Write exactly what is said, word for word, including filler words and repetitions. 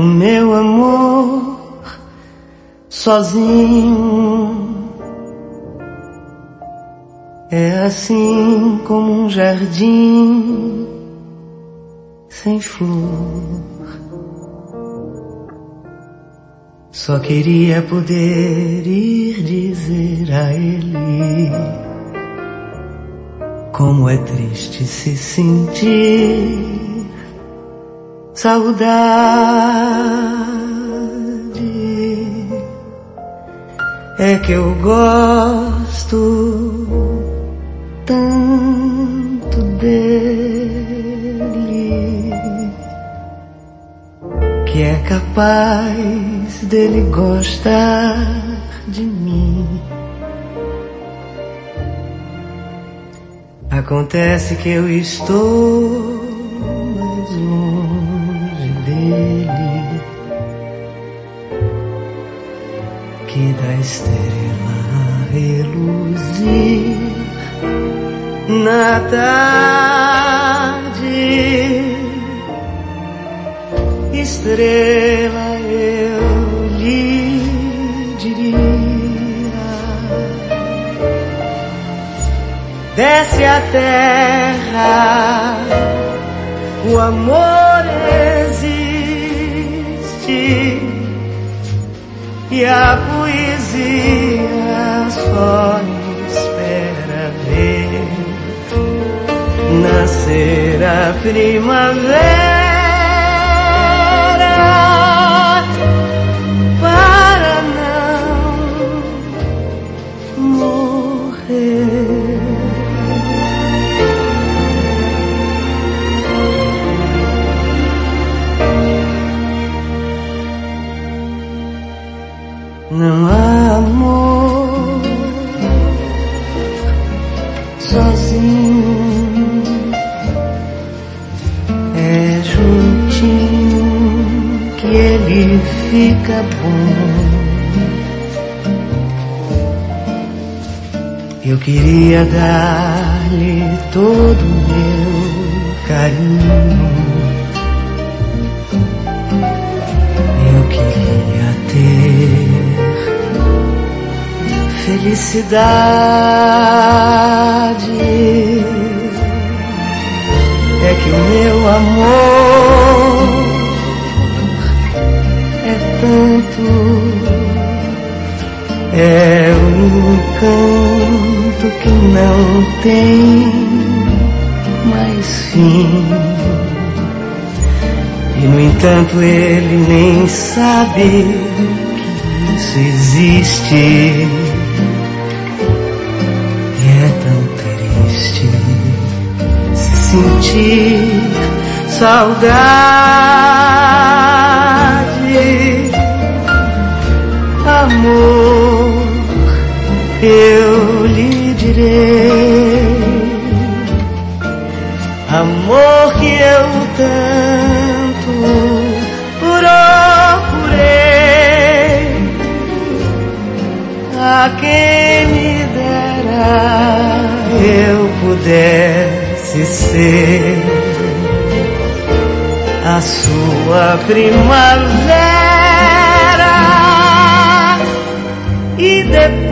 meu amor sozinho. É assim como um jardim sem flor. Só queria poder ir dizer a ele como é triste se sentir saudade. É que eu gosto tanto dele que é capaz dele gostar de mim. Acontece que eu estou mais longe dele que da estrela a reluzir na tarde. Estrela, eu lhe diria, desce a terra, o amor existe e a poesia só espera ver nascer a primavera para não morrer. Não há amor sozinho, é juntinho que ele fica bom. Eu queria dar-lhe todo o meu carinho, eu queria ter felicidade. É que o meu amor é tanto, é um encanto que não tem mais fim. E no entanto ele nem sabe que isso existe. E é tão triste se sentir saudade. Amor, eu lhe direi, amor que eu tanto procurei, a quem me dera eu pudesse ser a sua primavera e depois